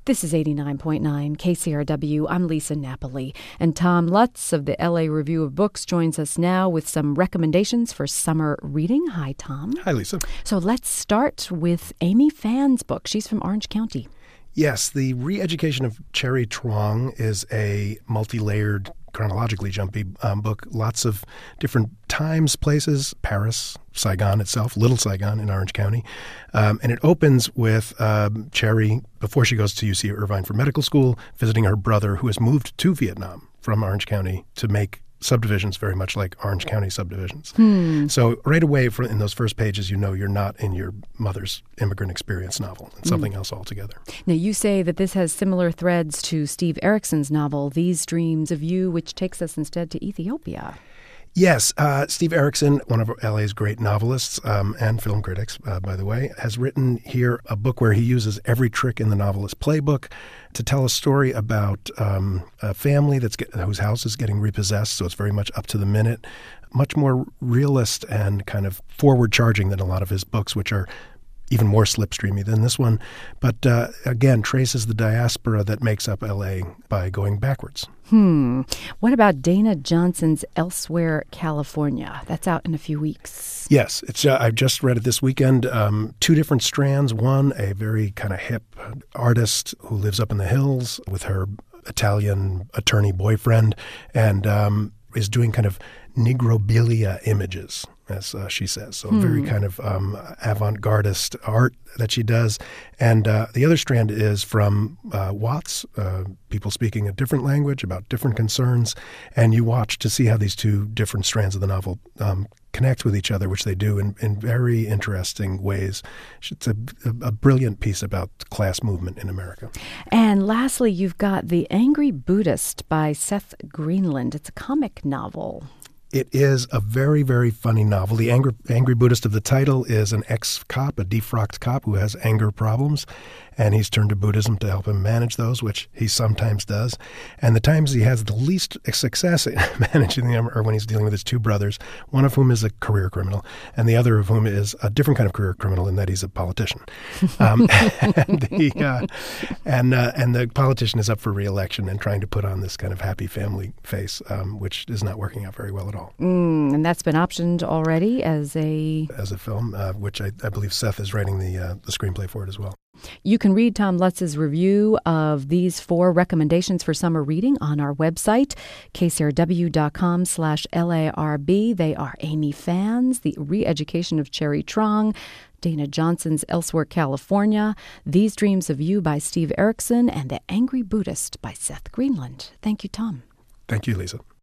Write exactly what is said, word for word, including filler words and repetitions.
This is eighty-nine point nine K C R W. I'm Lisa Napoli. And Tom Lutz of the L A Review of Books joins us now with some recommendations for summer reading. Hi, Tom. Hi, Lisa. So let's start with Amy Phan's book. She's from Orange County. Yes, The Re-Education of Cherry Truong is a multi-layered, chronologically jumpy um, book. Lots of different times, places, Paris, Saigon itself, Little Saigon in Orange County. Um, and it opens with um, Cherry, before she goes to U C Irvine for medical school, visiting her brother who has moved to Vietnam from Orange County to make subdivisions very much like Orange County subdivisions. Hmm. So right away for, in those first pages, you know you're not in your mother's immigrant experience novel. It's something mm. else altogether. Now, you say that this has similar threads to Steve Erickson's novel, These Dreams of You, which takes us instead to Ethiopia. Yes. Uh, Steve Erickson, one of L A's great novelists um, and film critics, uh, by the way, has written here a book where he uses every trick in the novelist's playbook to tell a story about um, a family that's get, whose house is getting repossessed, so it's very much up to the minute, much more realist and kind of forward-charging than a lot of his books, which are even more slipstreamy than this one, but uh, again, traces the diaspora that makes up L A by going backwards. Hmm. What about Dana Johnson's Elsewhere, California? That's out in a few weeks. Yes. it's. Uh, I just read it this weekend. Um, two different strands. One, a very kind of hip artist who lives up in the hills with her Italian attorney boyfriend and um, is doing kind of negrobilia images, as uh, she says. So hmm. very kind of um, avant-gardist art that she does. And uh, the other strand is from uh, Watts, uh, people speaking a different language about different concerns. And you watch to see how these two different strands of the novel um, connect with each other, which they do in, in very interesting ways. It's a, a, a brilliant piece about class movement in America. And lastly, you've got The Angry Buddhist by Seth Greenland. It's a comic novel. It is a very, very funny novel. The Angry, Angry Buddhist of the title is an ex-cop, a defrocked cop who has anger problems, and he's turned to Buddhism to help him manage those, which he sometimes does. And the times he has the least success in managing them are when he's dealing with his two brothers, one of whom is a career criminal, and the other of whom is a different kind of career criminal in that he's a politician. Um, and the, uh, and, uh, and the politician is up for re-election and trying to put on this kind of happy family face, um, which is not working out very well at all. Mm, and that's been optioned already as a... As a film, uh, which I, I believe Seth is writing the uh, the screenplay for it as well. You can read Tom Lutz's review of these four recommendations for summer reading on our website, k c r w dot com slash L A R B. They are Amy Phan's The Re-Education of Cherry Truong, Dana Johnson's Elsewhere, California, These Dreams of You by Steve Erickson, and The Angry Buddhist by Seth Greenland. Thank you, Tom. Thank you, Lisa.